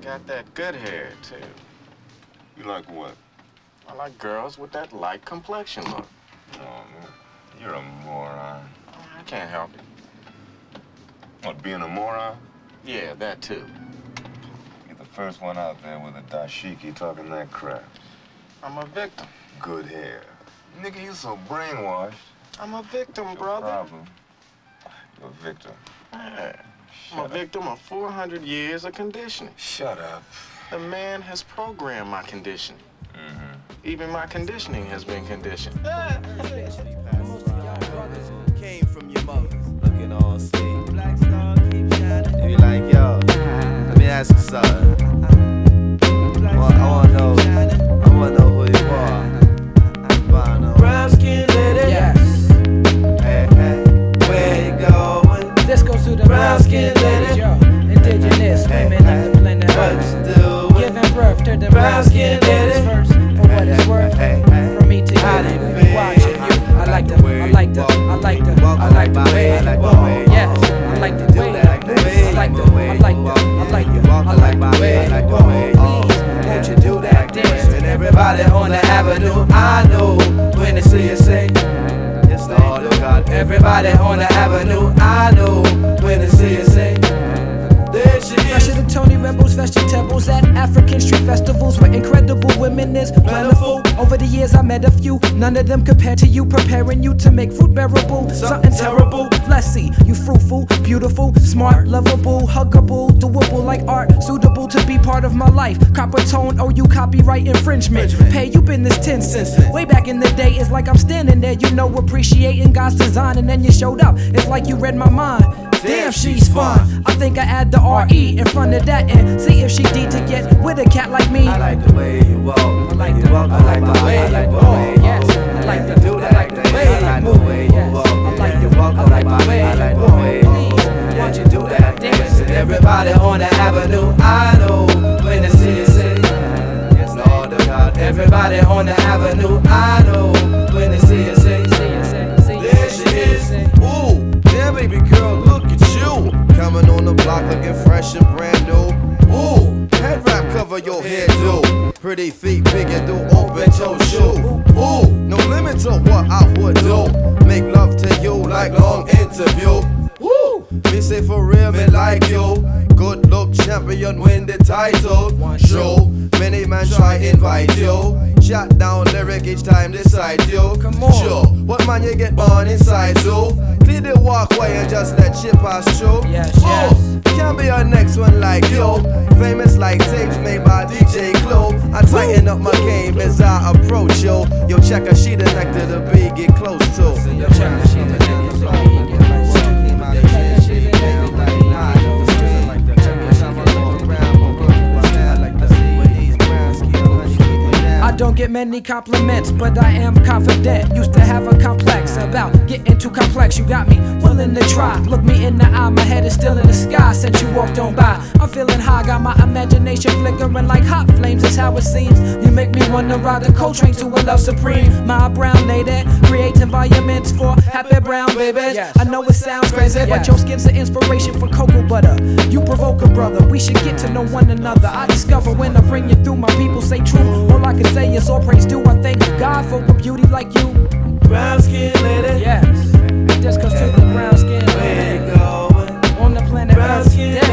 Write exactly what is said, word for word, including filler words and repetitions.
got that good hair, too. You like what? I like girls with that light complexion look. Oh, man. You're a moron. I can't help it. What, being a moron? Yeah, that too. You're the first one out there with a dashiki talking that crap. I'm a victim. Good hair. Nigga, you so brainwashed. I'm a victim, Your brother. problem. You're a victim. Yeah. Shut I'm a up. victim of four hundred years of conditioning. Shut up. The man has programmed my conditioning. Mm-hmm. Even my conditioning has been conditioned. Came from your mother, looking all sweet. Black star keep shining. You be like, yo, let me ask you something. I want, I want to know, I want to know who you are. Brown skin lady. Yes. Hey, hey, where you going? This goes to the Brown skin lady. yo. Indigenous women of the planet What Earth. you doing? Giving birth to the Brown skin lady. first. For what it's worth. Hey, hey, From me to you. how do you feel? Watching you. I like the, I like the, I like the, I like the way I like you the walk. way you Yes. walk. I like the way you like the move. way I like you the, move. I like the, I like the, I like the way I like you the walk. way you walk. Please, won't you do that dance? And everybody on the avenue, I know when they see you say, yes, Lord of God. Everybody on the avenue, I know when they see you say, there she Fresher is. than Tony Rebels, vegetables at African street festivals where incredible women is plentiful. Over the years I met a few, none of them compared to you, preparing you to make fruit bearable. Something terrible, let's see, you fruitful, beautiful, smart, lovable, huggable, doable like art, suitable to be part of my life. Copper tone, oh you copyright infringement. Pay you been this ten cents. Way back in the day, it's like I'm standing there, you know, appreciating God's design, and then you showed up. It's like you read my mind. Damn, she's fine. I think I add the R E in front of that and see if she D to get with a cat like me. I like the way you walk. I like you the- walk. I like the way I like you the walk. way you Yes, walk. I like the- do that. I like the way I like you the move. way you Yes, walk. I like Yeah, the- you walk. I like the way I like you the walk. way you Please, walk. won't Yeah, you you do that dance. And everybody on the avenue, I know when they see you say, yes, Lord of God. Everybody on the avenue, I know when they see you say, there she is. Ooh, yeah, baby girl, look at you. Coming on the block looking fresh and brand new. Ooh, head wrap cover your head do. Pretty feet big and do open toe shoe. Ooh, no limit to what I would do. Make love to you like long interview. Woo, me say for real, me like you. Good look champion, win the title. Show, many man try invite you. Shot down lyric each time they side you. Come on. Sure, what man you get born inside so? Clear the walkway and just let shit pass through. Yes, Oh, can't be our next one like you. Famous like tapes made by D J Clue. I tighten up my game as I approach you. Yo, check her, she the neck to the beat, get close to. Yo, check her, she the neck to the beat, get close to. I don't get many compliments, but I am confident. Used to have a complex about getting too complex. You got me willing to try. Look me in the eye, my head is still in the sky since you walked on by. I'm feeling high, got my imagination flickering like hot flames. That's how it seems. You make me wanna ride the coal train to a love supreme. My brown lady creates environments for happy brown babies. I know it sounds crazy, but your skin's an inspiration for cocoa butter. You provoke a brother. We should get to know one another. I discover when I bring you through. My people say true. All I can say is all praise due. I thank God for a beauty like you. Brown skin lady, Yes, just cause to the brown skin where you lady going? on the planet Brown Earth. skin